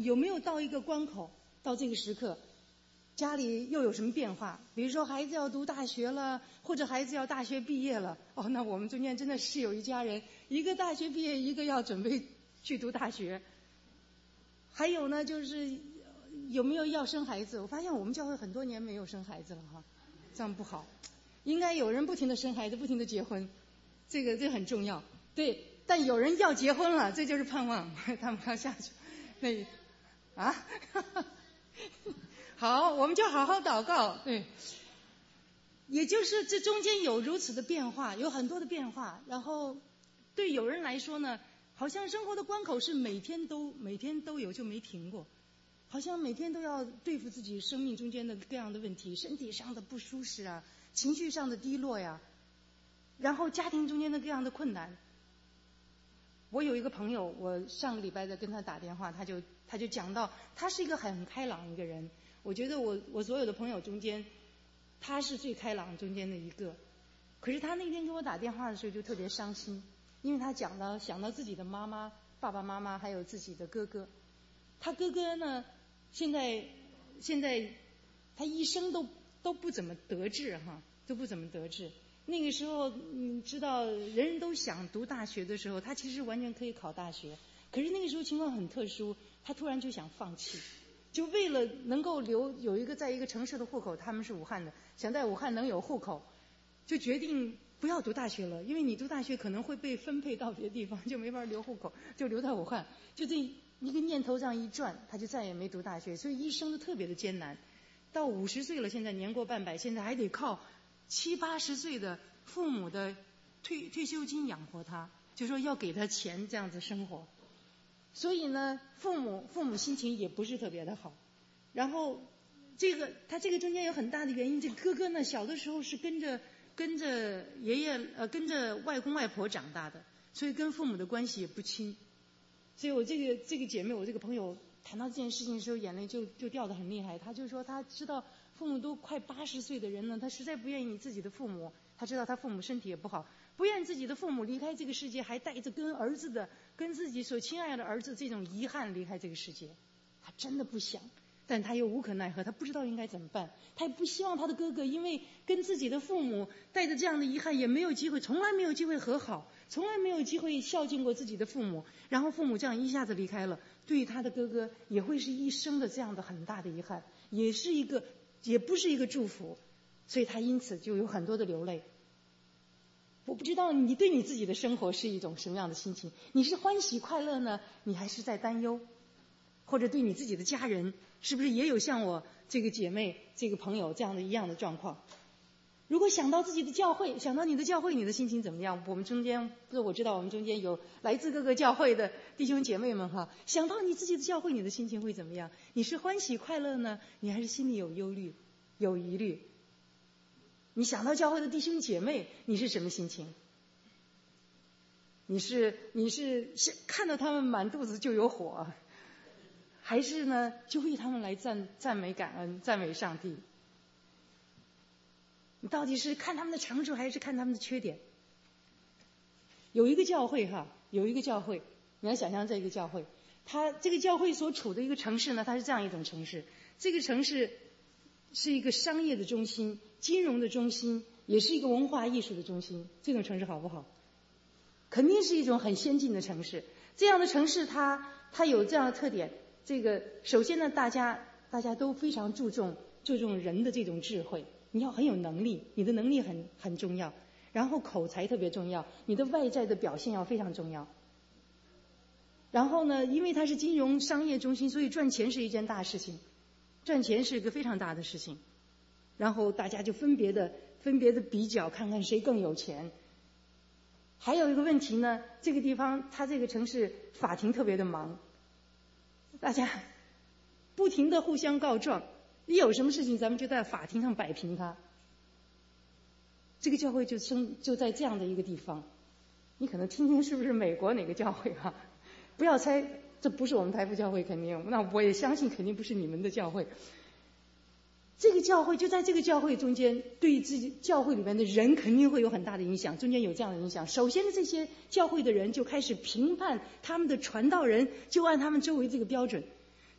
有没有到一个关口，到这个时刻，家里又有什么变化？比如说孩子要读大学了，或者孩子要大学毕业了，那我们中间真的是有一家人，一个大学毕业，一个要准备去读大学。还有呢，就是有没有要生孩子？我发现我们教会很多年没有生孩子了哈，这样不好。应该有人不停的生孩子，不停的结婚，这很重要。对，但有人要结婚了，这就是盼望，他们要下去。好，我们就好好祷告。对，也就是这中间有如此的变化，有很多的变化。然后对有人来说呢，好像生活的关口是每天都有，就没停过。好像每天都要对付自己生命中间的各样的问题，身体上的不舒适啊，情绪上的低落呀，然后家庭中间的各样的困难。我有一个朋友，我上个礼拜在跟他打电话，他就讲到，他是一个很开朗一个人。我觉得我所有的朋友中间，他是最开朗中间的一个。可是他那天跟我打电话的时候就特别伤心，因为他想到自己的妈妈、爸爸妈妈还有自己的哥哥。他哥哥呢，现在他一生都不怎么得志哈，都不怎么得志。那个时候你知道人人都想读大学的时候，他其实完全可以考大学，可是那个时候情况很特殊，他突然就想放弃，就为了能够有一个在一个城市的户口，他们是武汉的，想在武汉能有户口，就决定不要读大学了，因为你读大学可能会被分配到别的地方，就没法留户口，就留在武汉。就这一个念头这样一转，他就再也没读大学，所以一生都特别的艰难。到50岁了，现在年过半百，现在还得靠70、80岁的父母的退休金养活他，就说要给他钱这样子生活。所以呢，父母心情也不是特别的好。然后他这个中间有很大的原因，这哥哥呢小的时候是跟着爷爷跟着外公外婆长大的，所以跟父母的关系也不亲。所以我这个姐妹，我这个朋友谈到这件事情的时候，眼泪就掉得很厉害。她就说她知道父母都快80岁的人了，她实在不愿意自己的父母，她知道她父母身体也不好，不愿自己的父母离开这个世界，还带着跟自己所亲爱的儿子这种遗憾离开这个世界。她真的不想，但她又无可奈何，她不知道应该怎么办。她也不希望她的哥哥因为跟自己的父母带着这样的遗憾，也没有机会，从来没有机会和好，从来没有机会孝敬过自己的父母，然后父母这样一下子离开了，对于他的哥哥也会是一生的这样的很大的遗憾，也不是一个祝福，所以他因此就有很多的流泪。我不知道你对你自己的生活是一种什么样的心情，你是欢喜快乐呢，你还是在担忧？或者对你自己的家人，是不是也有像我这个姐妹这个朋友这样的一样的状况？如果想到自己的教会，想到你的教会，你的心情怎么样？我知道我们中间有来自各个教会的弟兄姐妹们哈，想到你自己的教会，你的心情会怎么样？你是欢喜快乐呢，你还是心里有忧虑有疑虑？你想到教会的弟兄姐妹，你是什么心情？你是看到他们满肚子就有火，还是呢就为他们来赞美感恩，赞美上帝？你到底是看他们的长处，还是看他们的缺点？有一个教会，你要想象这个教会，它这个教会所处的一个城市呢，它是这样一种城市。这个城市是一个商业的中心，金融的中心，也是一个文化艺术的中心。这种城市好不好？肯定是一种很先进的城市。这样的城市它有这样的特点。首先呢，大家都非常注重人的这种智慧。你要很有能力，你的能力很重要，然后口才特别重要，你的外在的表现要非常重要。然后呢，因为它是金融商业中心，所以赚钱是一件大事情，赚钱是一个非常大的事情。然后大家就分别的比较，看看谁更有钱。还有一个问题呢，这个地方它这个城市法庭特别的忙，大家不停的互相告状。一有什么事情，咱们就在法庭上摆平它。这个教会就在这样的一个地方，你可能听听是不是美国哪个教会啊？不要猜，这不是我们台福教会，肯定，那我也相信肯定不是你们的教会。这个教会就在这个教会中间，对自己教会里面的人肯定会有很大的影响。中间有这样的影响，首先这些教会的人就开始评判他们的传道人，就按他们周围这个标准。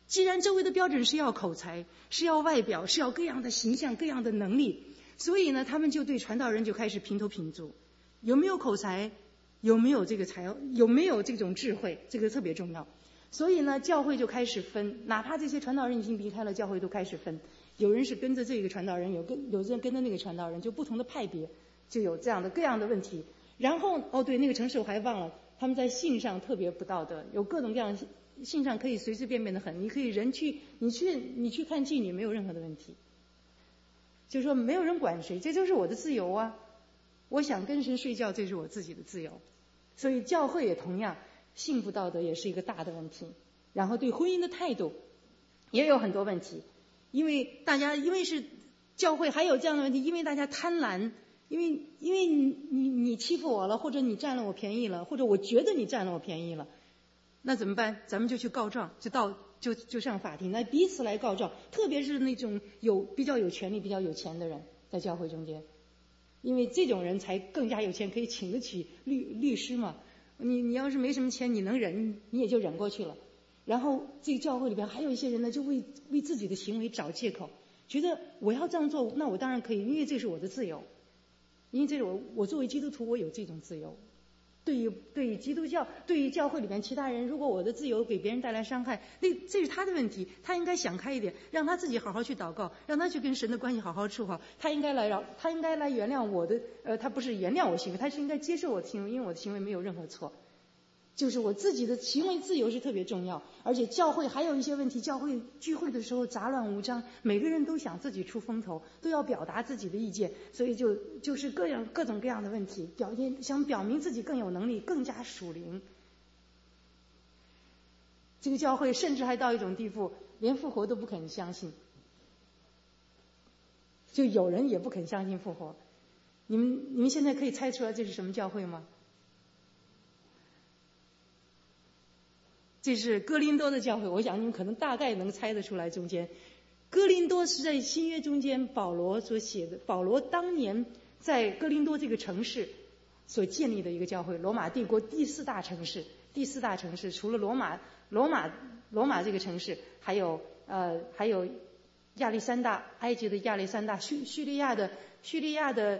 既然周围的标准是要口才，是要外表，是要各样的形象，各样的能力，所以呢，他们就对传道人就开始评头品足，有没有口才，有没有这种智慧，这个特别重要。所以呢，教会就开始分，哪怕这些传道人已经离开了，教会都开始分。有人是跟着这个传道人，有人跟着那个传道人，就不同的派别，就有这样的各样的问题。然后对，那个城市我还忘了，他们在性上特别不道德，有各种各样性上可以随随便便的很，你可以你去看妓女没有任何的问题，就说没有人管谁，这就是我的自由啊，我想跟谁睡觉这是我自己的自由。所以教会也同样，性不道德也是一个大的问题，然后对婚姻的态度也有很多问题，因为是教会还有这样的问题，因为大家贪婪，因为你欺负我了，或者你占了我便宜了，或者我觉得你占了我便宜了，那怎么办？咱们就去告状，就上法庭来彼此来告状，特别是那种比较有权利、比较有钱的人在教会中间，因为这种人才更加有钱，可以请得起律师嘛。你要是没什么钱，你能忍，你也就忍过去了。然后这个教会里边还有一些人呢，就为自己的行为找借口，觉得我要这样做，那我当然可以，因为这是我的自由，因为这是我作为基督徒，我有这种自由。对于基督教，对于教会里面其他人，如果我的自由给别人带来伤害，这是他的问题，他应该想开一点，让他自己好好去祷告，让他去跟神的关系好好处好。他应该来原谅我的，他不是原谅我行为，他是应该接受我的行为，因为我的行为没有任何错。就是我自己的行为自由是特别重要，而且教会还有一些问题，教会聚会的时候杂乱无章，每个人都想自己出风头，都要表达自己的意见，所以就是各种各样的问题，想表明自己更有能力，更加属灵。这个教会甚至还到一种地步，连复活都不肯相信，就有人也不肯相信复活。你们现在可以猜出来这是什么教会吗？这是哥林多的教会，我想你们可能大概能猜得出来。中间，哥林多是在新约中间保罗所写的，保罗当年在哥林多这个城市所建立的一个教会，罗马帝国第四大城市，除了罗马这个城市，还有亚历山大，埃及的亚历山大，叙利亚的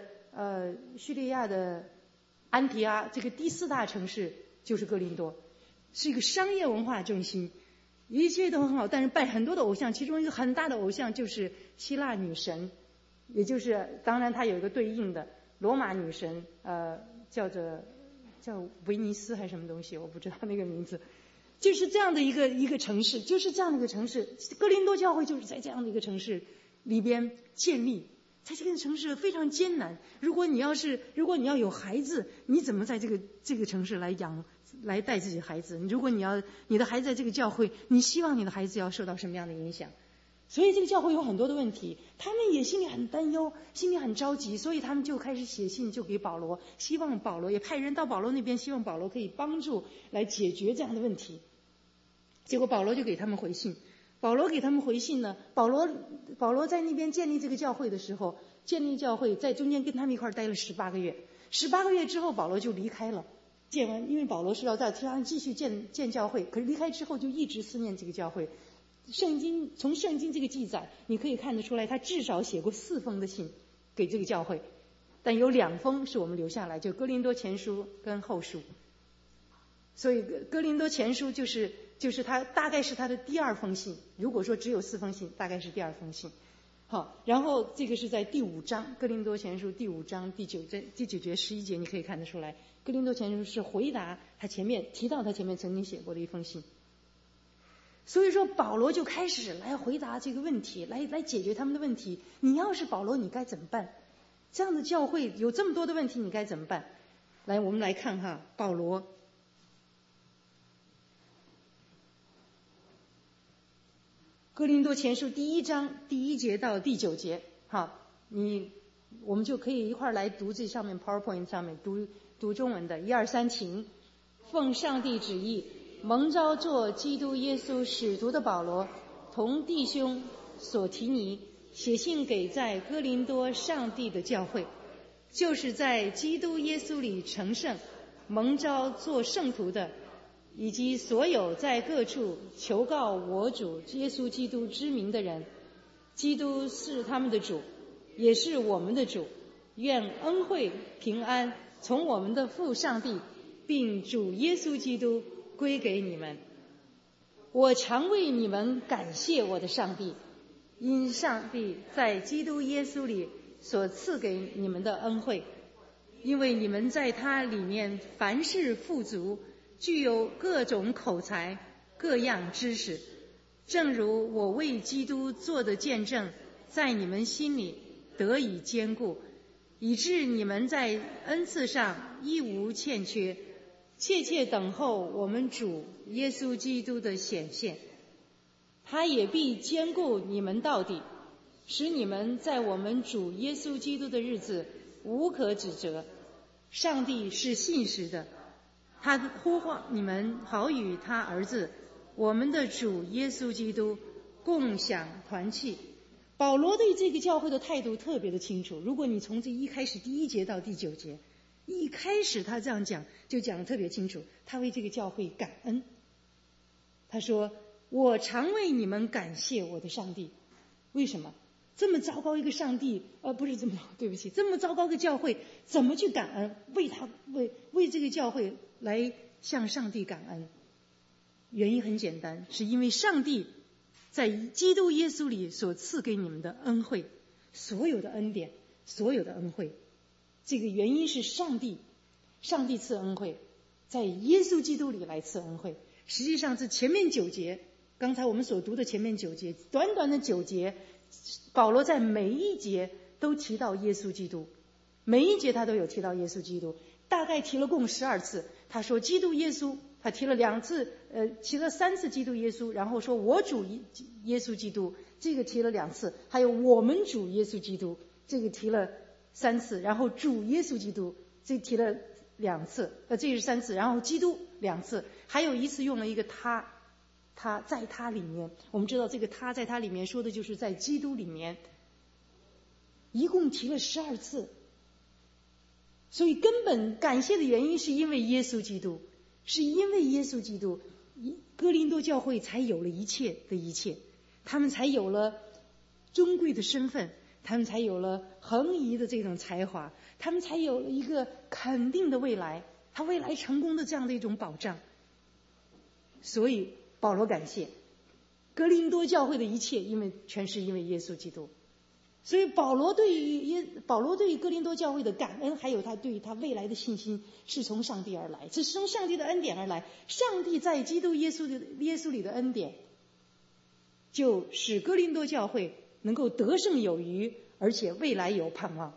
安提阿，这个第四大城市就是哥林多。是一个商业文化中心，一切都很好，但是拜很多的偶像，其中一个很大的偶像就是希腊女神，也就是当然它有一个对应的罗马女神，叫维尼斯还是什么东西，我不知道那个名字。就是这样的一个城市，就是这样的一个城市，哥林多教会就是在这样的一个城市里边建立。在这个城市非常艰难，如果你要有孩子，你怎么在这个城市来带自己的孩子？如果你的孩子在这个教会，你希望你的孩子要受到什么样的影响？所以这个教会有很多的问题，他们也心里很担忧，心里很着急，所以他们就开始写信就给保罗，希望保罗也派人到保罗那边，希望保罗可以帮助来解决这样的问题。结果保罗就给他们回信。保罗给他们回信呢，保罗在那边建立这个教会的时候，建立教会在中间跟他们一块待了18个月，18个月之后保罗就离开了。因为保罗是要在他继续建教会，可是离开之后就一直思念这个教会。从圣经这个记载你可以看得出来，他至少写过4封的信给这个教会，但有2封是我们留下来，就哥林多前书跟后书。所以哥林多前书就是他大概是他的第2封信，如果说只有4封信，大概是第2封信。好，然后这个是在第5章，哥林多前书第5章第9节11节，你可以看得出来，哥林多前书是回答他前面曾经写过的一封信。所以说保罗就开始来回答这个问题，来解决他们的问题。你要是保罗，你该怎么办？这样的教会有这么多的问题，你该怎么办？来，我们来看哈，保罗。哥林多前书第1章第1节到第9节，好，我们就可以一块来读这上面 PowerPoint 上面读中文的，1、2、3，请。奉上帝旨意，蒙召做基督耶稣使徒的保罗，同弟兄所提尼，写信给在哥林多上帝的教会，就是在基督耶稣里成圣，蒙召做圣徒的， 以及所有在各处求告我主耶稣基督之名的人。基督是他们的主，也是我们的主。愿恩惠平安从我们的父上帝并主耶稣基督归给你们。我常为你们感谢我的上帝，因上帝在基督耶稣里所赐给你们的恩惠，因为你们在他里面凡事富足，具有各种口才，各样知识，正如我为基督做的见证在你们心里得以坚固，以致你们在恩赐上一无欠缺，切切等候我们主耶稣基督的显现。他也必坚固你们到底，使你们在我们主耶稣基督的日子无可指责。上帝是信实的，他呼唤你们好与他儿子我们的主耶稣基督共享团契。保罗对这个教会的态度特别的清楚，如果你从这一开始第1节到第9节，一开始他这样讲就讲得特别清楚，他为这个教会感恩。他说我常为你们感谢我的上帝。为什么？这么糟糕一个上帝，不是这么，对不起，这么糟糕的教会，怎么去感恩？为这个教会来向上帝感恩。原因很简单，是因为上帝在基督耶稣里所赐给你们的恩惠，所有的恩典，所有的恩惠，这个原因是上帝赐恩惠，在耶稣基督里来赐恩惠。实际上是前面9节，刚才我们所读的前面9节，短短的9节，保罗在每一节都提到耶稣基督，每一节他都有提到耶稣基督，大概提了共12次。他说基督耶稣，他提了2次，提了3次基督耶稣，然后说我主耶稣基督，这个提了2次，还有我们主耶稣基督，这个提了3次，然后主耶稣基督，这提了2次，这是3次，然后基督2次，还有一次用了一个他在他里面。我们知道这个他在他里面说的就是在基督里面，一共提了12次。所以根本感谢的原因是因为耶稣基督，是因为耶稣基督，哥林多教会才有了一切的一切，他们才有了尊贵的身份，他们才有了横移的这种才华，他们才有了一个肯定的未来，他未来成功的这样的一种保障。所以保罗感谢哥林多教会的一切，全是因为耶稣基督。所以保罗对于哥林多教会的感恩，还有他对于他未来的信心，是从上帝而来，是从上帝的恩典而来。上帝在基督耶稣里的恩典，就使哥林多教会能够得胜有余，而且未来有盼望。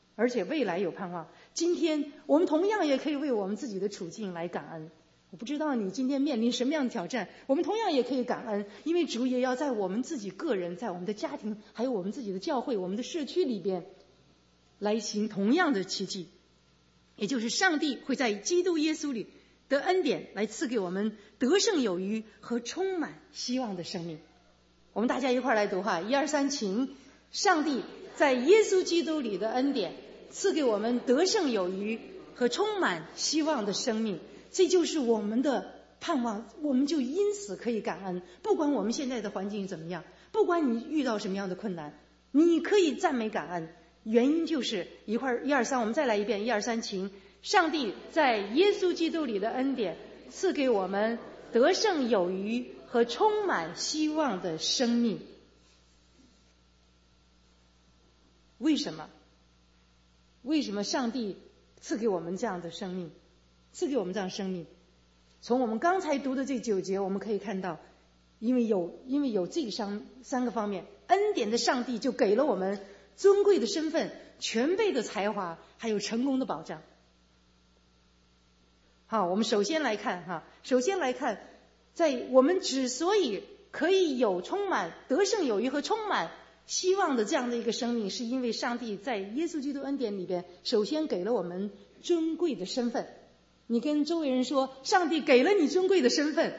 今天我们同样也可以为我们自己的处境来感恩。我不知道你今天面临什么样的挑战，我们同样也可以感恩，因为主也要在我们自己个人，在我们的家庭，还有我们自己的教会，我们的社区里边来行同样的奇迹。也就是上帝会在基督耶稣里的恩典来赐给我们得胜有余和充满希望的生命。我们大家一块来读哈，1、2、3，请。上帝在耶稣基督里的恩典赐给我们得胜有余和充满希望的生命，这就是我们的盼望，我们就因此可以感恩。不管我们现在的环境怎么样，不管你遇到什么样的困难，你可以赞美感恩。原因就是1、2、3，我们再来一遍，1、2、3，请。上帝在耶稣基督里的恩典赐给我们得胜有余和充满希望的生命。为什么上帝赐给我们这样的生命？从我们刚才读的这9节，我们可以看到，因为有这3个方面，恩典的上帝就给了我们尊贵的身份、全备的才华，还有成功的保障。好，我们首先来看，在我们之所以可以有充满得胜有余和充满希望的这样的一个生命，是因为上帝在耶稣基督恩典里边首先给了我们尊贵的身份。你跟周围人说，上帝给了你尊贵的身份，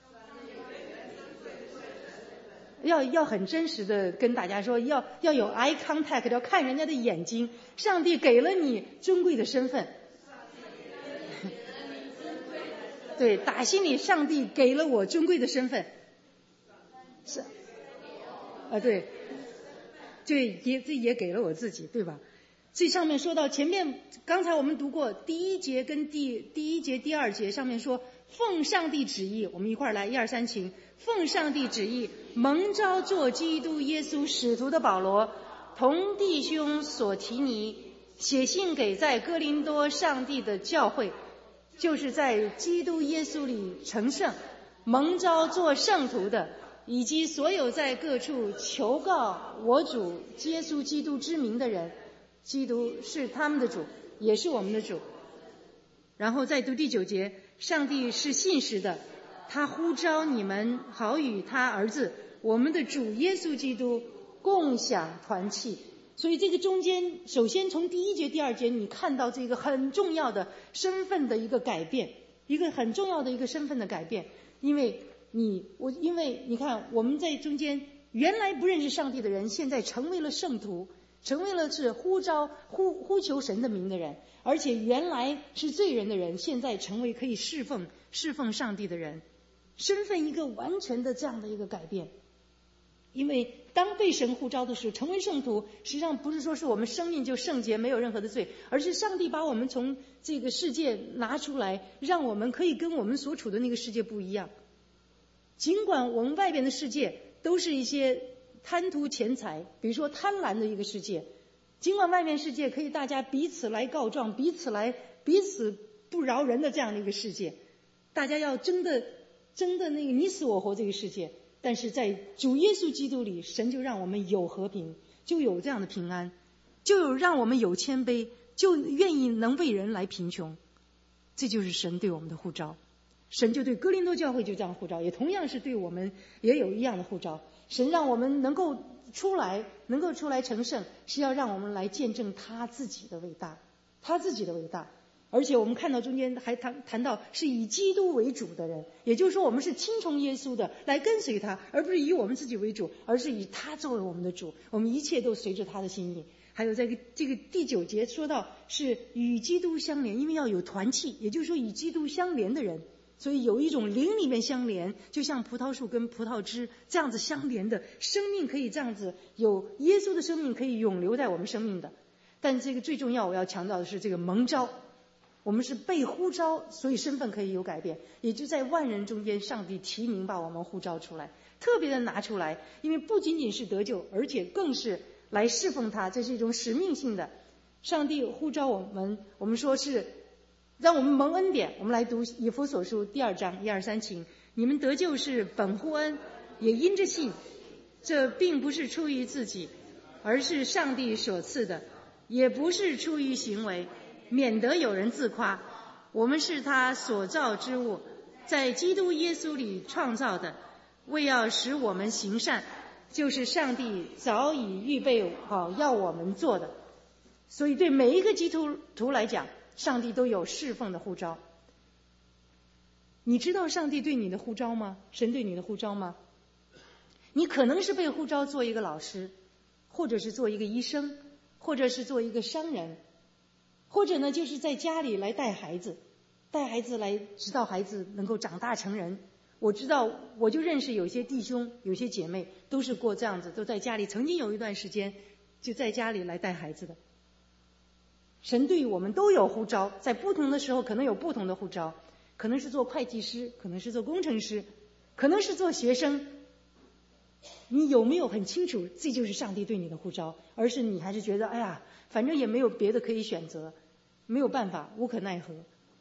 要很真实的跟大家说，要有 eye contact， 要看人家的眼睛。上帝给了你尊贵的身份， 对，打心里上帝给了我尊贵的身份，是对，也给了我自己，对吧？最上面说到前面，刚才我们读过第一节跟第一节第二节，上面说奉上帝旨意，我们一块儿来，1、2、3，请。奉上帝旨意，蒙召做基督耶稣使徒的保罗，同弟兄所提尼，写信给在哥林多上帝的教会，就是在基督耶稣里成圣，蒙召做圣徒的，以及所有在各处求告我主耶稣基督之名的人。基督是他们的主，也是我们的主。然后再读第9节，上帝是信实的，他呼召你们好与他儿子我们的主耶稣基督共享团契。所以这个中间，首先从第1节第2节你看到这个很重要的身份的一个改变，一个很重要的一个身份的改变。因为你看我们在中间原来不认识上帝的人，现在成为了圣徒，成为了是呼求神的名的人，而且原来是罪人的人，现在成为可以侍奉上帝的人，身份一个完全的这样的一个改变。因为当被神呼召的时候，成为圣徒，实际上不是说是我们生命就圣洁没有任何的罪，而是上帝把我们从这个世界拿出来，让我们可以跟我们所处的那个世界不一样。尽管我们外边的世界都是一些贪图钱财，比如说贪婪的一个世界，尽管外面世界可以大家彼此来告状，彼此不饶人的这样的一个世界，大家要争的那个你死我活这个世界，但是在主耶稣基督里，神就让我们有和平，就有这样的平安，就有让我们有谦卑，就愿意能为人来贫穷。这就是神对我们的呼召。神就对哥林多教会就这样呼召，也同样是对我们也有一样的呼召。神让我们能够出来成圣，是要让我们来见证他自己的伟大，他自己的伟大。而且我们看到中间还谈到是以基督为主的人，也就是说我们是听从耶稣的，来跟随他，而不是以我们自己为主，而是以他作为我们的主，我们一切都随着他的心意。还有在这个第9节说到是与基督相连，因为要有团契，也就是说与基督相连的人，所以有一种灵里面相连，就像葡萄树跟葡萄枝这样子相连的生命，可以这样子有耶稣的生命可以永留在我们生命的。但这个最重要我要强调的是这个蒙召，我们是被呼召，所以身份可以有改变，也就在万人中间上帝提名把我们呼召出来，特别的拿出来，因为不仅仅是得救，而且更是来侍奉他，这是一种使命性的。上帝呼召我们说是让我们蒙恩典。我们来读以弗所书2章1、2、3，请。你们得救是本乎恩，也因着信，这并不是出于自己，而是上帝所赐的，也不是出于行为，免得有人自夸。我们是他所造之物，在基督耶稣里创造的，为要使我们行善，就是上帝早已预备好要我们做的。所以对每一个基督徒来讲，上帝都有侍奉的呼召。你知道上帝对你的呼召吗？神对你的呼召吗？你可能是被呼召做一个老师，或者是做一个医生，或者是做一个商人，或者呢就是在家里来带孩子来直到孩子能够长大成人。我知道，我就认识有些弟兄有些姐妹都是过这样子，都在家里曾经有一段时间就在家里来带孩子的。神对于我们都有呼召，在不同的时候可能有不同的呼召，可能是做会计师，可能是做工程师，可能是做学生。你有没有很清楚这就是上帝对你的呼召，而是你还是觉得哎呀反正也没有别的可以选择，没有办法，无可奈何。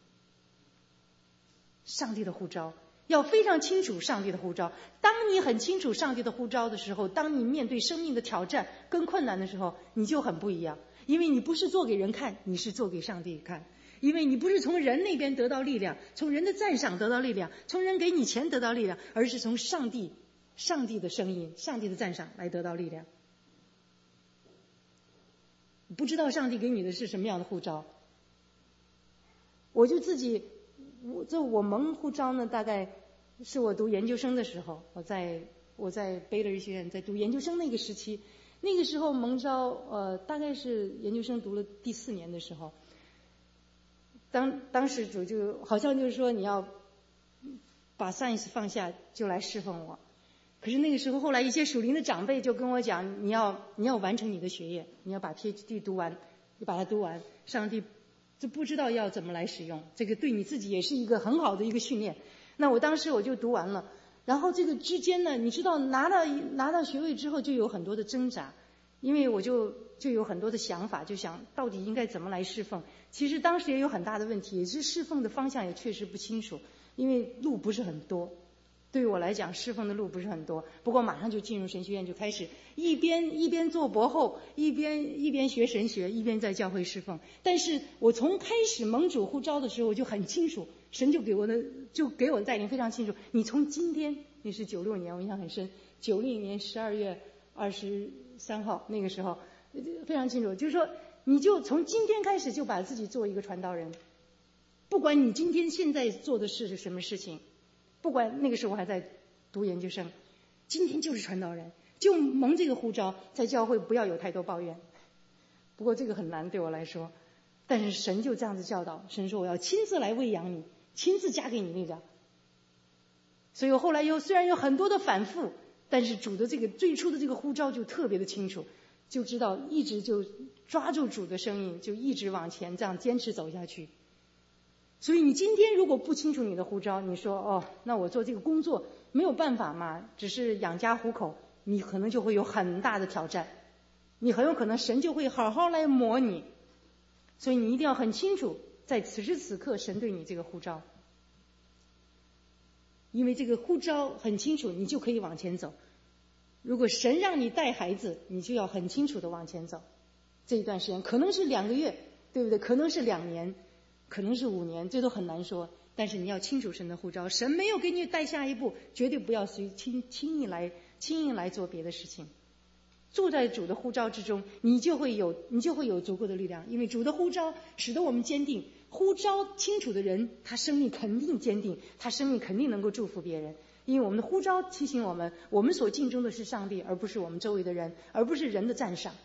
上帝的呼召要非常清楚，上帝的呼召。当你很清楚上帝的呼召的时候，当你面对生命的挑战跟困难的时候，你就很不一样。因为你不是做给人看，你是做给上帝看。因为你不是从人那边得到力量，从人的赞赏得到力量，从人给你钱得到力量，而是从上帝的声音，上帝的赞赏来得到力量。不知道上帝给你的是什么样的呼召。我就自己我蒙呼召呢，大概是我读研究生的时候，我在贝勒学院在读研究生那个时期，那个时候蒙召大概是研究生读了第4年的时候，当时主就好像就是说你要把 science 放下就来侍奉我。可是那个时候，后来一些属灵的长辈就跟我讲，你要完成你的学业，你要把 PhD 读完，你把它读完，上帝就不知道要怎么来使用，这个对你自己也是一个很好的一个训练。那我当时我就读完了，然后这个之间呢，你知道拿到学位之后就有很多的挣扎，因为我就有很多的想法，就想到底应该怎么来侍奉。其实当时也有很大的问题，也是侍奉的方向也确实不清楚，因为路不是很多。对于我来讲，侍奉的路不是很多，不过马上就进入神学院，就开始一边做博后，一边学神学，一边在教会侍奉。但是我从开始蒙主呼召的时候，我就很清楚，神就给我的带领非常清楚。你从今天，那是96年，我印象很深，90年12月23号那个时候非常清楚，就是说你就从今天开始就把自己做一个传道人，不管你今天现在做的事是什么事情。不管那个时候我还在读研究生，今天就是传道人，就蒙这个呼召，在教会不要有太多抱怨。不过这个很难对我来说，但是神就这样子教导，神说我要亲自来喂养你，亲自加给你力量。所以我后来虽然有很多的反复，但是主的这个最初的这个呼召就特别的清楚，就知道一直就抓住主的声音，就一直往前这样坚持走下去。所以你今天如果不清楚你的呼召，你说那我做这个工作没有办法嘛，只是养家糊口，你可能就会有很大的挑战，你很有可能神就会好好来磨你。所以你一定要很清楚，在此时此刻神对你这个呼召，因为这个呼召很清楚，你就可以往前走。如果神让你带孩子，你就要很清楚的往前走。这一段时间可能是2个月，对不对？可能是2年。可能是5年，这都很难说。但是你要清楚神的呼召，神没有给你带下一步，绝对不要轻易来做别的事情。坐在主的呼召之中，你就会有足够的力量，因为主的呼召使得我们坚定。呼召清楚的人，他生命肯定坚定，他生命肯定能够祝福别人。因为我们的呼召提醒我们，我们所敬重的是上帝，而不是我们周围的人，而不是人的赞赏。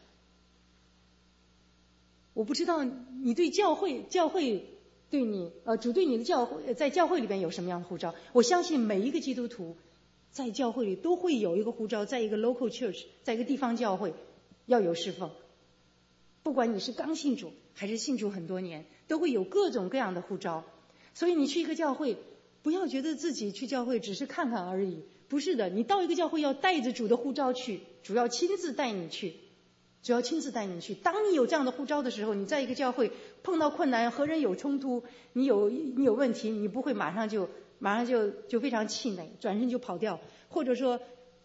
我不知道你对教会对你主对你的教会在教会里边有什么样的呼召？我相信每一个基督徒在教会里都会有一个呼召，在一个 local church， 在一个地方教会要有侍奉。不管你是刚信主还是信主很多年，都会有各种各样的呼召。所以你去一个教会，不要觉得自己去教会只是看看而已，不是的，你到一个教会要带着主的呼召去，主要亲自带你去。当你有这样的呼召的时候，你在一个教会碰到困难，和人有冲突，你有问题，你不会马上就非常气馁，转身就跑掉，或者说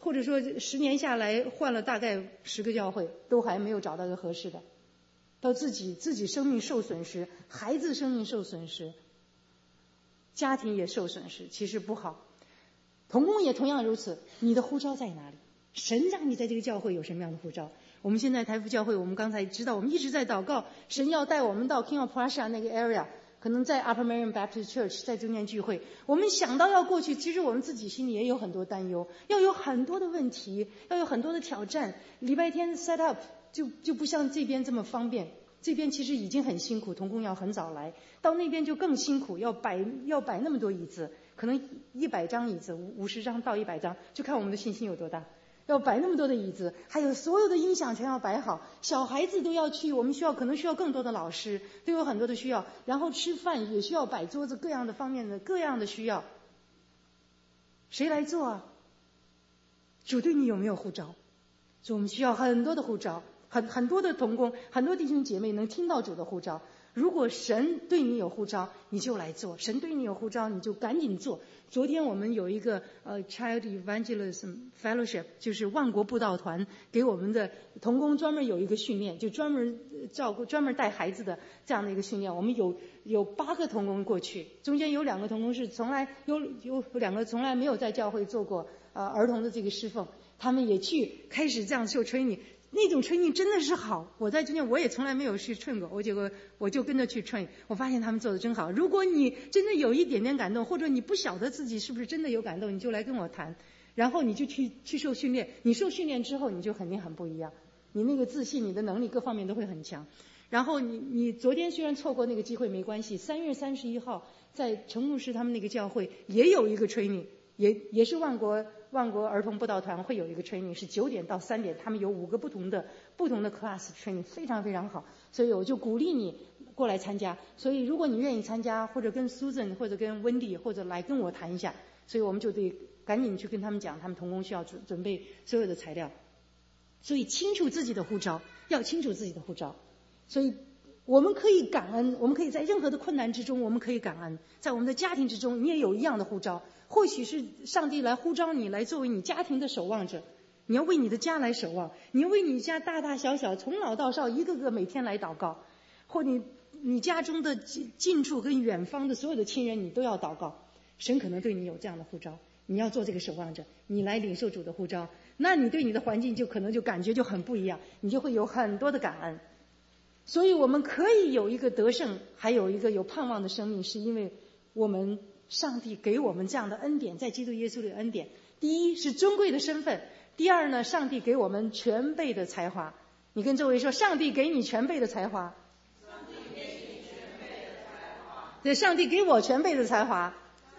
10年下来换了大概10个教会，都还没有找到一个合适的，到自己生命受损失，孩子生命受损失，家庭也受损失，其实不好。同工也同样如此，你的呼召在哪里？神让你在这个教会有什么样的呼召？我们现在台福教会，我们刚才知道，我们一直在祷告，神要带我们到 King of Prussia 那个 area， 可能在 Upper Marion Baptist Church 在中间聚会。我们想到要过去，其实我们自己心里也有很多担忧，要有很多的问题，要有很多的挑战。礼拜天 set up 就不像这边这么方便，这边其实已经很辛苦，同工要很早来，到那边就更辛苦，要摆那么多椅子，可能100张椅子，50张到100张，就看我们的信心有多大。要摆那么多的椅子，还有所有的音响全要摆好，小孩子都要去，我们可能需要更多的老师，都有很多的需要，然后吃饭也需要摆桌子，各样的方面的各样的需要，谁来做啊？主对你有没有呼召？所以我们需要很多的呼召，很多的同工，很多弟兄姐妹能听到主的呼召。如果神对你有呼召，你就来做；神对你有呼召，你就赶紧做。昨天我们有一个Child Evangelism Fellowship， 就是万国布道团给我们的同工专门有一个训练，就专门带孩子的这样的一个训练。我们有8个同工过去，中间有2个同工是从来有2个从来没有在教会做过儿童的这个侍奉，他们也去开始这样受training。那种 training 真的是好，我在中间我也从来没有去 train 过，我就跟着去 train， 我发现他们做的真好。如果你真的有一点点感动，或者你不晓得自己是不是真的有感动，你就来跟我谈，然后你就去受训练。你受训练之后，你就肯定很不一样，你那个自信，你的能力各方面都会很强。 然后你昨天虽然错过那个机会没关系，3月31号在陈牧师他们那个教会也有一个 training， 也是万国儿童布道团会有一个 training， 是9点到3点，他们有5个不同的 class training， 非常非常好，所以我就鼓励你过来参加。所以如果你愿意参加，或者跟 Susan 或者跟 Wendy 或者来跟我谈一下，所以我们就得赶紧去跟他们讲，他们同工需要准备所有的材料。所以清楚自己的呼召，要清楚自己的呼召。所以我们可以感恩，我们可以在任何的困难之中，我们可以感恩。在我们的家庭之中，你也有一样的呼召，或许是上帝来呼召你来作为你家庭的守望者，你要为你的家来守望，你要为你家大大小小从老到少一个个每天来祷告，或你家中的近处跟远方的所有的亲人你都要祷告。神可能对你有这样的呼召，你要做这个守望者，你来领受主的呼召，那你对你的环境就可能就感觉就很不一样，你就会有很多的感恩。所以我们可以有一个得胜，还有一个有盼望的生命，是因为我们上帝给我们这样的恩典，在基督耶稣里的恩典。第一是尊贵的身份，第二呢，上帝给我们全备的才华。你跟周围说，上帝给你全备的才华。 上帝给你全备的才华。 对，上帝给我全备的才华。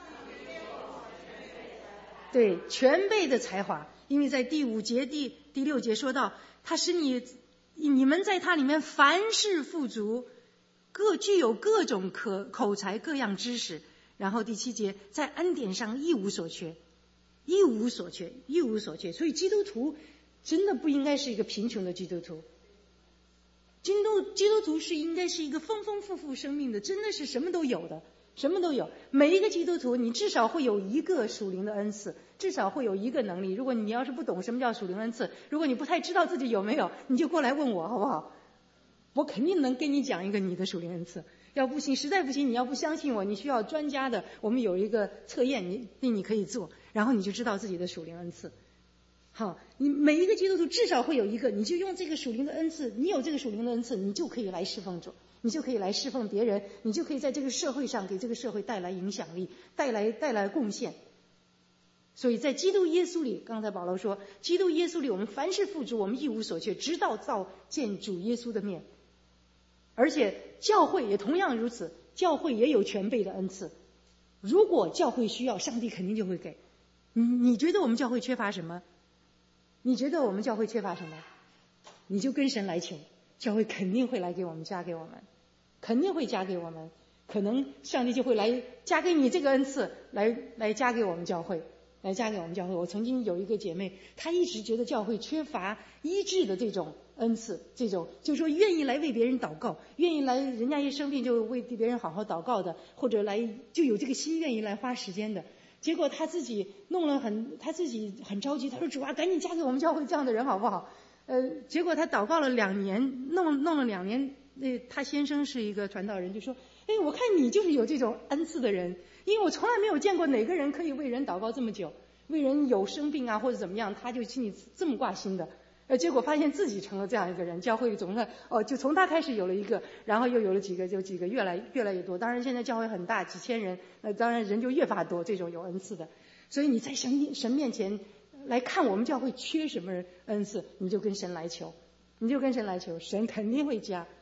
对，全备的才华。因为在第5节、第6节说到，他使你们在他里面凡事富足，具有各种口才各样知识。然后第7节，在恩典上一无所缺，一无所缺，一无所缺。所以基督徒真的不应该是一个贫穷的基督徒，基督徒是应该是一个丰丰富富生命的，真的是什么都有的，什么都有。每一个基督徒你至少会有一个属灵的恩赐，至少会有一个能力。如果你要是不懂什么叫属灵恩赐，如果你不太知道自己有没有，你就过来问我好不好？我肯定能跟你讲一个你的属灵恩赐。要不行，实在不行，你要不相信我，你需要专家的，我们有一个测验你可以做，然后你就知道自己的属灵恩赐。好，你每一个基督徒至少会有一个，你就用这个属灵的恩赐，你有这个属灵的恩赐，你就可以来侍奉主，你就可以来侍奉别人，你就可以在这个社会上给这个社会带来影响力，带来贡献。所以在基督耶稣里，刚才保罗说，基督耶稣里我们凡事富足，我们一无所缺，直到见主耶稣的面。而且教会也同样如此，教会也有全备的恩赐。如果教会需要，上帝肯定就会给。你觉得我们教会缺乏什么？你觉得我们教会缺乏什么？你就跟神来求，教会肯定会来给我们，加给我们，肯定会加给我们。可能上帝就会来加给你这个恩赐，来加给我们教会，来加给我们教会。我曾经有一个姐妹，她一直觉得教会缺乏医治的这种恩赐，这种就是说愿意来为别人祷告，愿意来人家一生病就为别人好好祷告的，或者来就有这个心愿意来花时间的。结果他自己他自己很着急，他说主啊，赶紧加给我们教会这样的人好不好？结果他祷告了2年，弄了2年，他先生是一个传道人，就说，我看你就是有这种恩赐的人，因为我从来没有见过哪个人可以为人祷告这么久，为人有生病啊或者怎么样，他就心里这么挂心的。结果发现自己成了这样一个人，教会总算就从他开始有了一个，然后又有了几个，就几个越来越多。当然现在教会很大，几千人，当然人就越发多，这种有恩赐的。所以你在神面前来看我们教会缺什么恩赐，你就跟神来求，神肯定会加。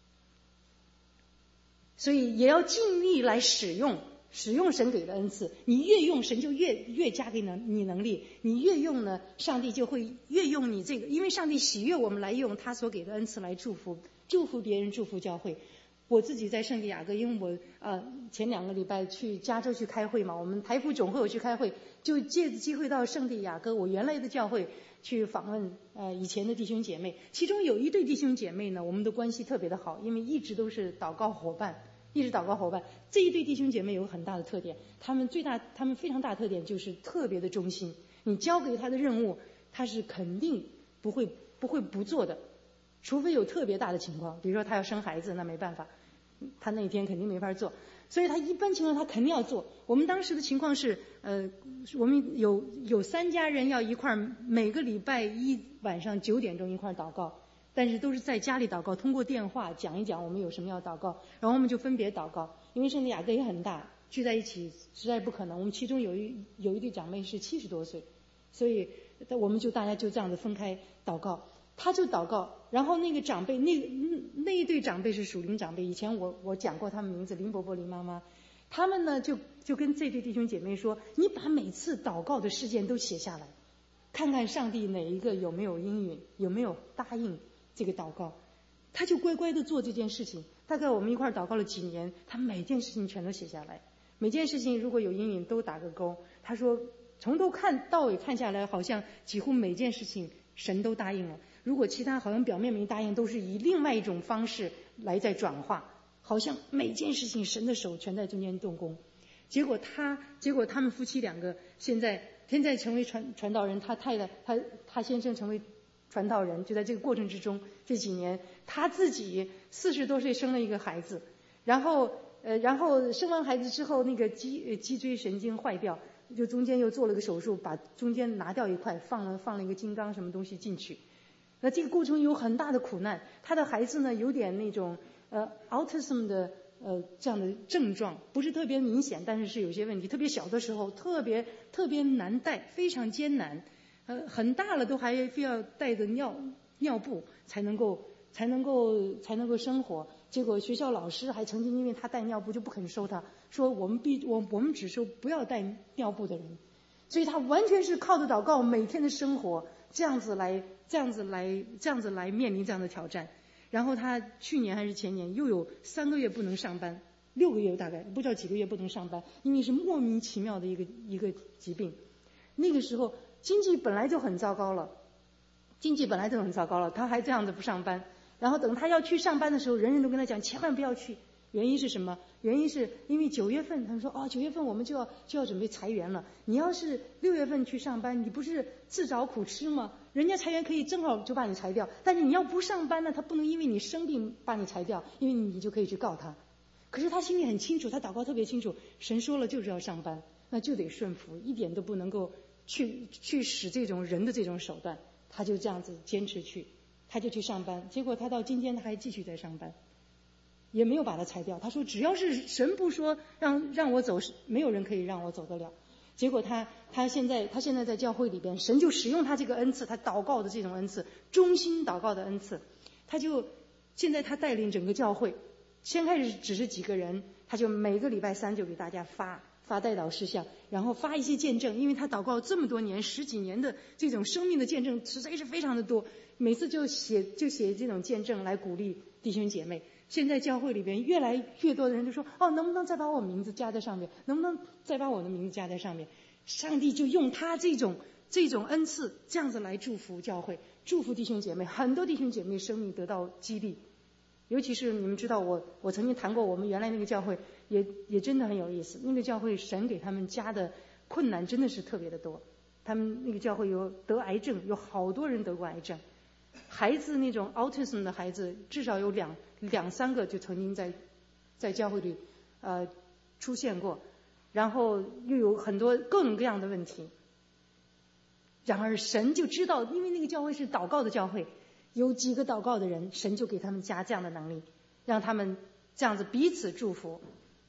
所以也要尽力来使用神给的恩赐，你越用神就越加给你能力，你越用呢，上帝就会越用你这个，因为上帝喜悦我们来用他所给的恩赐来祝福别人，祝福教会。我自己在圣地亚哥，因为我前2个礼拜去加州去开会嘛，我们台福总会我去开会，就借着机会到圣地亚哥我原来的教会去访问以前的弟兄姐妹，其中有一对弟兄姐妹呢，我们的关系特别的好，因为一直都是祷告伙伴。这一对弟兄姐妹有很大的特点，他们非常大的特点就是特别的忠心，你交给他的任务他是肯定不会不做的，除非有特别大的情况，比如说他要生孩子，那没办法，他那一天肯定没法做，所以他一般情况他肯定要做。我们当时的情况是我们有3家人要一块每个礼拜一晚上9点钟一块祷告，但是都是在家里祷告，通过电话讲一讲我们有什么要祷告，然后我们就分别祷告。因为圣地亚哥也很大，聚在一起实在不可能。我们其中有一对长辈是70多岁，所以我们大家就这样子分开祷告。 他就祷告，然后那个长辈，那一对长辈是属灵长辈，以前我讲过他们名字，林伯伯、林妈妈，他们呢就跟这对弟兄姐妹说，你把每次祷告的事件都写下来，看看上帝哪一个有没有应允，有没有答应这个祷告。他就乖乖的做这件事情，大概我们一块祷告了几年，他每件事情全都写下来，每件事情如果有应允都打个勾。他说从头看到尾看下来，好像几乎每件事情神都答应了，如果其他好像表面没答应，都是以另外一种方式来在转化，好像每件事情神的手全在中间动工。结果他们夫妻两个现在成为传道人，他先生成为传道人，就在这个过程之中，这几年他自己40多岁生了一个孩子，然后生完孩子之后，那个脊椎神经坏掉，就中间又做了个手术，把中间拿掉一块，放了一个金刚什么东西进去。那这个过程有很大的苦难，他的孩子呢有点那种autism 的这样的症状，不是特别明显，但是有些问题，特别小的时候特别难带，非常艰难。很大了都还非要带着尿布才能够生活。结果学校老师还曾经因为他带尿布就不肯收他，说我们只收不要带尿布的人。所以他完全是靠着祷告每天的生活，这样子来面临这样的挑战。然后他去年还是前年又有3个月不能上班，6个月大概不知道几个月不能上班，因为是莫名其妙的一个疾病。那个时候经济本来就很糟糕了，他还这样子不上班。然后等他要去上班的时候，人人都跟他讲千万不要去。原因是什么？原因是因为9月份，他们说9月份我们就要准备裁员了。你要是6月份去上班，你不是自找苦吃吗？人家裁员可以正好就把你裁掉，但是你要不上班呢，他不能因为你生病把你裁掉，因为你就可以去告他。可是他心里很清楚，他祷告特别清楚，神说了就是要上班，那就得顺服，一点都不能够去使这种人的这种手段。他就这样子坚持去，他就去上班。结果他到今天他还继续在上班，也没有把他裁掉。他说只要是神不说让我走，没有人可以让我走得了。结果他现在在教会里边，神就使用他这个恩赐，他祷告的这种恩赐，忠心祷告的恩赐，现在他带领整个教会，先开始只是几个人，他就每个礼拜3就给大家发代祷事项，然后发一些见证，因为他祷告这么多年10几年的这种生命的见证实在是非常的多，每次就写这种见证来鼓励弟兄姐妹。现在教会里边越来越多的人就说能不能再把我名字加在上面，能不能再把我的名字加在上面。上帝就用他这种恩赐这样子来祝福教会，祝福弟兄姐妹，很多弟兄姐妹生命得到激励。尤其是你们知道我曾经谈过我们原来那个教会也真的很有意思，那个教会神给他们加的困难真的是特别的多。他们那个教会有得癌症，有好多人得过癌症，孩子那种 autism 的孩子至少有两三个就曾经在教会里出现过，然后又有很多各种各样的问题。然而神就知道，因为那个教会是祷告的教会，有几个祷告的人，神就给他们加这样的能力，让他们这样子彼此祝福。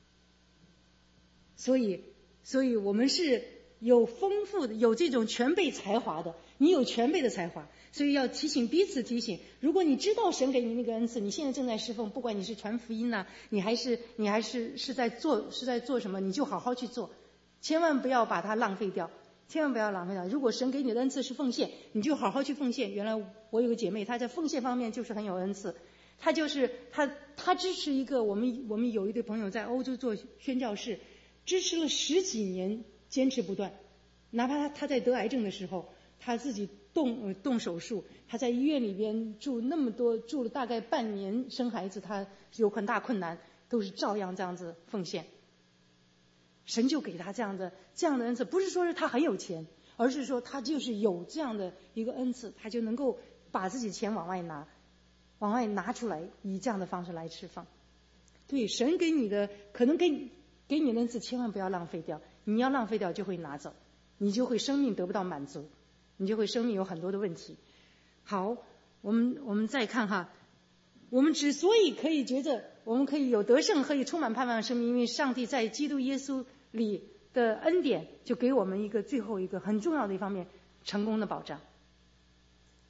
所以我们是有丰富的，有这种全备才华的，你有全备的才华，所以要彼此提醒。如果你知道神给你那个恩赐，你现在正在侍奉，不管你是传福音啊，你还是在做什么，你就好好去做，千万不要把它浪费掉。如果神给你的恩赐是奉献，你就好好去奉献。原来我有个姐妹，她在奉献方面就是很有恩赐，她支持一个我们有一对朋友在欧洲做宣教士，支持了10几年，坚持不断。哪怕她在得癌症的时候，她自己动手术，她在医院里边住了大概半年，生孩子她有很大困难，都是照样这样子奉献。神就给他这样的恩赐，不是说是他很有钱，而是说他就是有这样的一个恩赐，他就能够把自己钱往外拿出来，以这样的方式来释放。对，神给你的可能给你的恩赐千万不要浪费掉，你要浪费掉就会拿走，你就会生命得不到满足，你就会生命有很多的问题。好，我们再看哈，我们之所以可以觉得我们可以有得胜，可以充满盼望的生命，因为上帝在基督耶稣里的恩典就给我们最后一个很重要的一方面，成功的保障。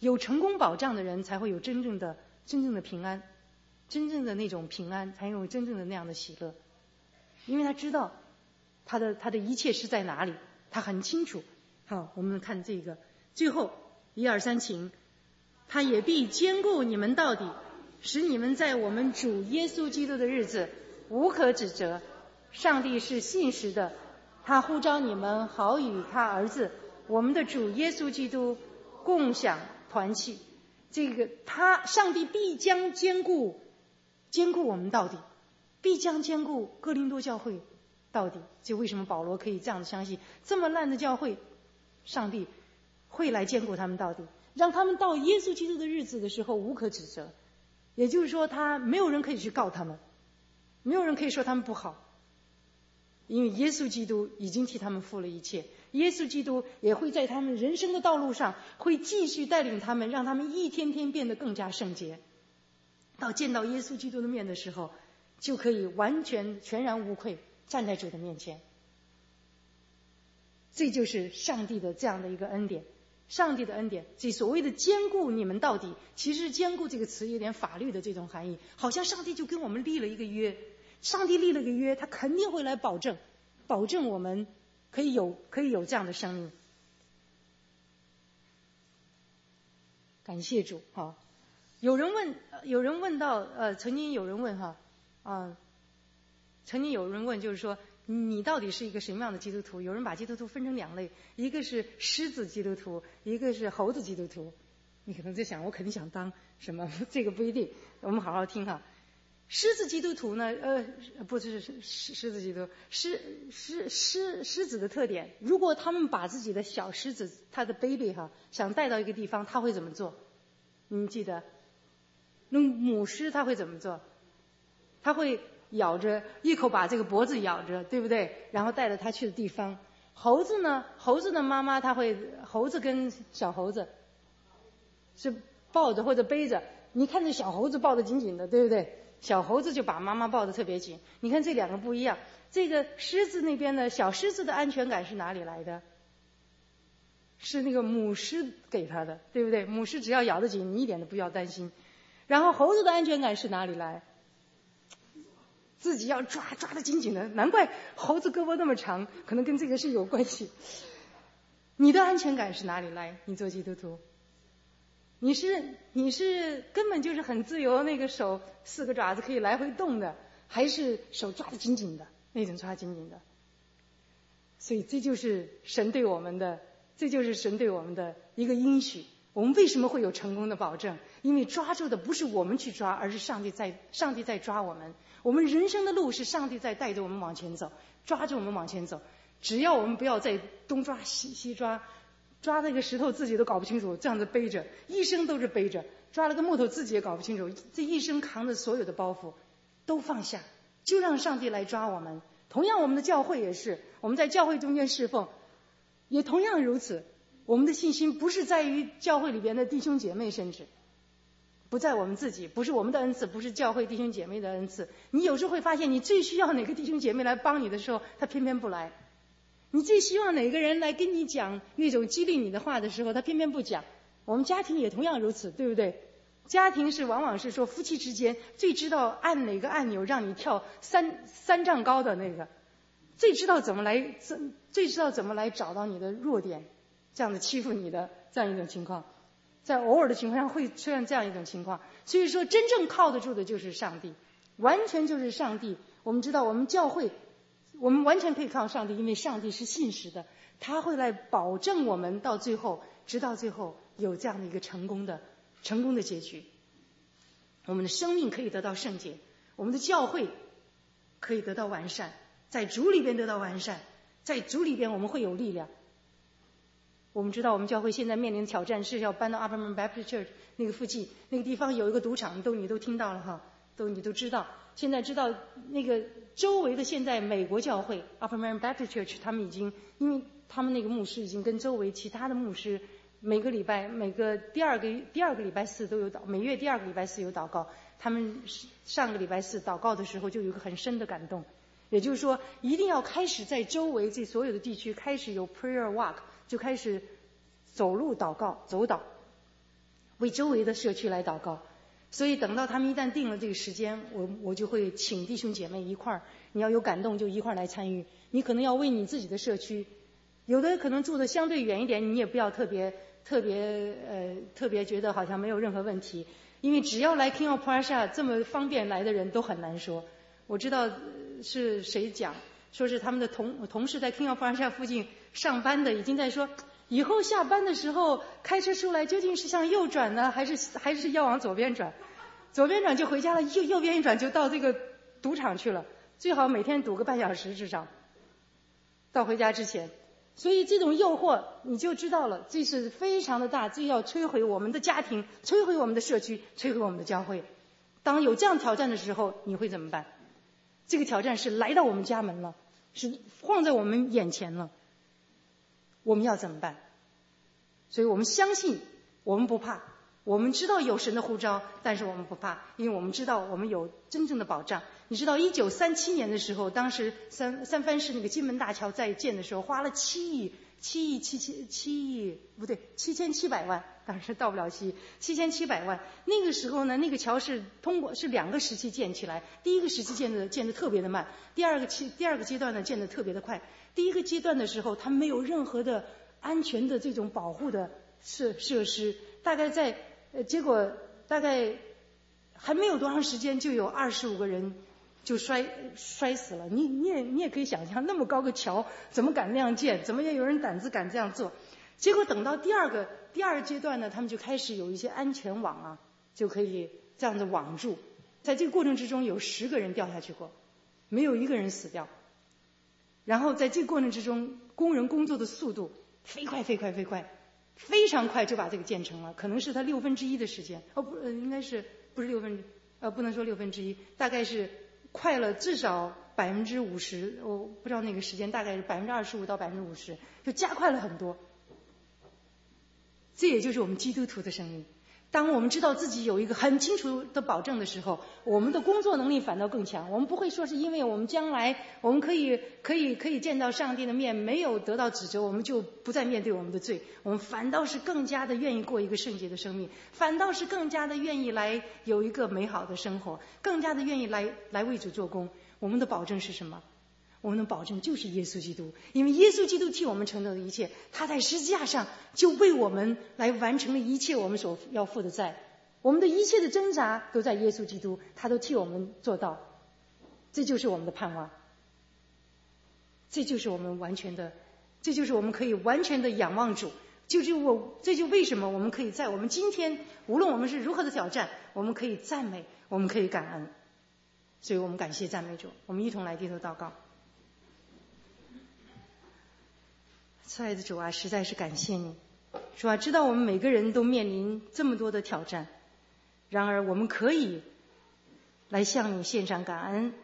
有成功保障的人才会有真正的平安，真正的那种平安，才有真正的那样的喜乐。因为他知道他的一切是在哪里，他很清楚。好，我们看这个最后1、2、3，请。他也必坚固你们到底，使你们在我们主耶稣基督的日子无可指责。上帝是信实的，他呼召你们好与他儿子我们的主耶稣基督共享团契。这个上帝必将坚固我们到底，必将坚固哥林多教会到底。就为什么保罗可以这样的相信，这么烂的教会，上帝会来坚固他们到底，让他们到耶稣基督的日子的时候无可指责。也就是说，没有人可以去告他们，没有人可以说他们不好，因为耶稣基督已经替他们付了一切。耶稣基督也会在他们人生的道路上会继续带领他们，让他们一天天变得更加圣洁，到见到耶稣基督的面的时候，就可以完全全然无愧站在主的面前。这就是上帝的这样的一个恩典。上帝的恩典，这所谓的坚固你们到底，其实坚固这个词有点法律的这种含义，好像上帝就跟我们立了一个约。上帝立了个约，他肯定会来保证我们可以有这样的生命。感谢主。好，有人问到曾经有人问就是说，你到底是一个什么样的基督徒？有人把基督徒分成2类，一个是狮子基督徒，一个是猴子基督徒。你可能在想，我肯定想当什么？这个不一定，我们好好听哈。狮子基督徒呢，不是狮子基督，狮子的特点，如果他们把自己的小狮子，他的 baby 想带到一个地方，他会怎么做？你们记得？那母狮他会怎么做？他会咬着一口把这个脖子咬着，对不对？然后带着他去的地方。猴子呢？猴子的妈妈猴子跟小猴子是抱着或者背着。你看这小猴子抱得紧紧的，对不对？小猴子就把妈妈抱得特别紧。你看这2个不一样。这个狮子那边的小狮子的安全感是哪里来的？是那个母狮给他的，对不对？母狮只要咬得紧，你一点都不要担心。然后猴子的安全感是哪里来？自己要抓得紧紧的，难怪猴子胳膊那么长，可能跟这个是有关系。你的安全感是哪里来？你做基督徒，你是根本就是很自由，那个手4个爪子可以来回动的，还是手抓得紧紧的那种抓紧紧的？所以这就是神对我们的一个应许。我们为什么会有成功的保证？因为抓住的不是我们去抓，而是上帝在抓我们。我们人生的路是上帝在带着我们往前走，抓着我们往前走。只要我们不要再东抓西抓那个石头自己都搞不清楚，这样子背着，一生都是背着，抓了个木头自己也搞不清楚，这一生扛着所有的包袱都放下，就让上帝来抓我们。同样我们的教会也是，我们在教会中间侍奉也同样如此。我们的信心不是在于教会里边的弟兄姐妹，甚至不在我们自己，不是我们的恩赐，不是教会弟兄姐妹的恩赐。你有时候会发现，你最需要哪个弟兄姐妹来帮你的时候，他偏偏不来。你最希望哪个人来跟你讲那种激励你的话的时候，他偏偏不讲。我们家庭也同样如此，对不对？家庭是往往是说夫妻之间最知道按哪个按钮让你跳三丈高的那个，最知道怎么来找到你的弱点，这样的欺负你的这样一种情况，在偶尔的情况下会出现这样一种情况。所以说真正靠得住的就是上帝，完全就是上帝。我们知道我们教会，我们完全可以靠上帝，因为上帝是信实的，他会来保证我们到最后，直到最后有这样的一个成功的结局。我们的生命可以得到圣洁，我们的教会可以得到完善，在主里边得到完善，在主里边我们会有力量。我们知道我们教会现在面临的挑战是要搬到 Upper Mountain Baptist Church 那个附近，那个地方有一个赌场，你都听到了哈，你都知道。现在知道那个周围的现在美国教会 Upper Mountain Baptist Church， 他们已经，因为他们那个牧师已经跟周围其他的牧师每个礼拜每个第二个礼拜四都有每月第2个礼拜4有祷告。他们上个礼拜4祷告的时候就有一个很深的感动，也就是说一定要开始在周围这所有的地区开始有 prayer walk， 就开始走路祷告走祷。 为周围的社区来祷告。所以等到他们一旦定了这个时间，我就会请弟兄姐妹一块儿，你要有感动就一块儿来参与。你可能要为你自己的社区，有的可能住的相对远一点，你也不要特别觉得好像没有任何问题，因为只要来 King of Prussia 这么方便来的人都很难说。我知道是谁讲，说是他们的同事在 King of Prussia 附近上班的，已经在说以后下班的时候开车出来究竟是向右转呢，还是要往左边转？左边转就回家了，右边一转就到这个赌场去了，最好每天赌个半小时至少，到回家之前。所以这种诱惑你就知道了，这是非常的大，这要摧毁我们的家庭，摧毁我们的社区，摧毁我们的教会。当有这样挑战的时候，你会怎么办？这个挑战是来到我们家门了，是晃在我们眼前了，我们要怎么办？所以我们相信，我们不怕，我们知道有神的呼召，但是我们不怕，因为我们知道我们有真正的保障。你知道1937年的时候，当时三藩市那个金门大桥在建的时候，花了7700万，当时到不了7700万。那个时候呢，那个桥是2个时期建起来，第一个时期建的特别的慢，第二个阶段呢建的特别的快。第一个阶段的时候，它没有任何的安全的这种保护的设施，结果大概还没有多长时间，就有25个人就摔死了。你也可以想象，那么高个桥怎么敢那样建？怎么也有人胆子敢这样做？结果等到第二个阶段呢，他们就开始有一些安全网啊，就可以这样子网住。在这个过程之中，有10个人掉下去过，没有1个人死掉。然后在这个过程之中，工人工作的速度飞快，非常快就把这个建成了，可能是他1/6的时间。应该是不是不能说1/6，大概是快了至少50%，我不知道那个时间，大概是25%到50%，就加快了很多。这也就是我们基督徒的生命。当我们知道自己有一个很清楚的保证的时候，我们的工作能力反倒更强。我们不会说是因为我们将来我们可以见到上帝的面，没有得到指责，我们就不再面对我们的罪。我们反倒是更加的愿意过一个圣洁的生命，反倒是更加的愿意来有一个美好的生活，更加的愿意来为主做工。我们的保证是什么？我们的保证就是耶稣基督，因为耶稣基督替我们承担的一切，他在十字架上就为我们来完成了一切我们所要负的债，我们的一切的挣扎都在耶稣基督，他都替我们做到。这就是我们的盼望，这就是我们可以完全的仰望主。这就为什么我们可以在我们今天，无论我们是如何的挑战，我们可以赞美，我们可以感恩。所以我们感谢赞美主，我们一同来低头祷告。亲爱的主啊，实在是感谢你，主啊，知道我们每个人都面临这么多的挑战，然而我们可以来向你献上感恩，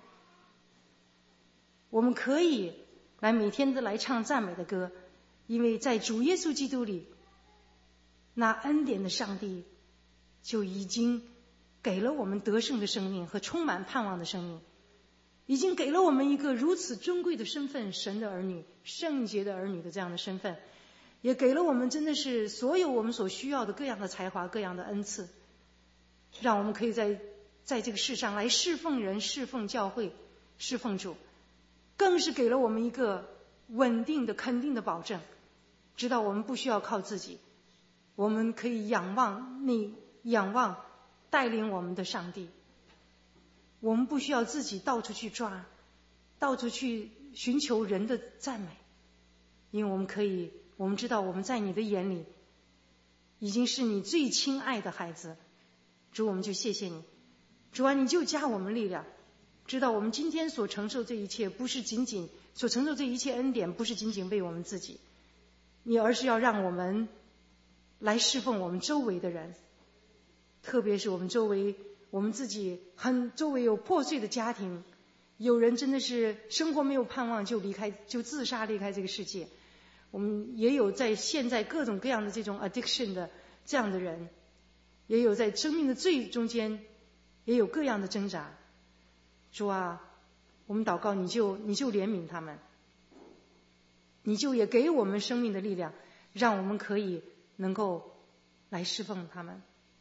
我们可以来每天都来唱赞美的歌，因为在主耶稣基督里，那恩典的上帝就已经给了我们得胜的生命和充满盼望的生命，已经给了我们一个如此尊贵的身份，神的儿女，圣洁的儿女的这样的身份，也给了我们真的是所有我们所需要的各样的才华，各样的恩赐，让我们可以在这个世上来侍奉人，侍奉教会，侍奉主，更是给了我们一个稳定的肯定的保证，知道我们不需要靠自己，我们可以仰望带领我们的上帝，我们不需要自己到处去抓，到处去寻求人的赞美，因为我们知道我们在你的眼里已经是你最亲爱的孩子。主，我们就谢谢你，主啊，你就加我们力量，知道我们今天所承受这一切所承受这一切恩典不是仅仅为我们自己，而是要让我们来侍奉我们周围的人，特别是我们周围周围有破碎的家庭，有人真的是生活没有盼望就自杀离开这个世界，我们也有在现在各种各样的这种 addiction 的这样的人，也有在生命的罪中间也有各样的挣扎。主啊，我们祷告你就怜悯他们，你就也给我们生命的力量，让我们可以能够来侍奉他们，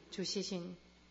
主谢谢你。